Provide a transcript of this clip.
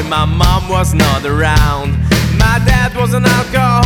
my mom was not around. My dad was an alcoholic.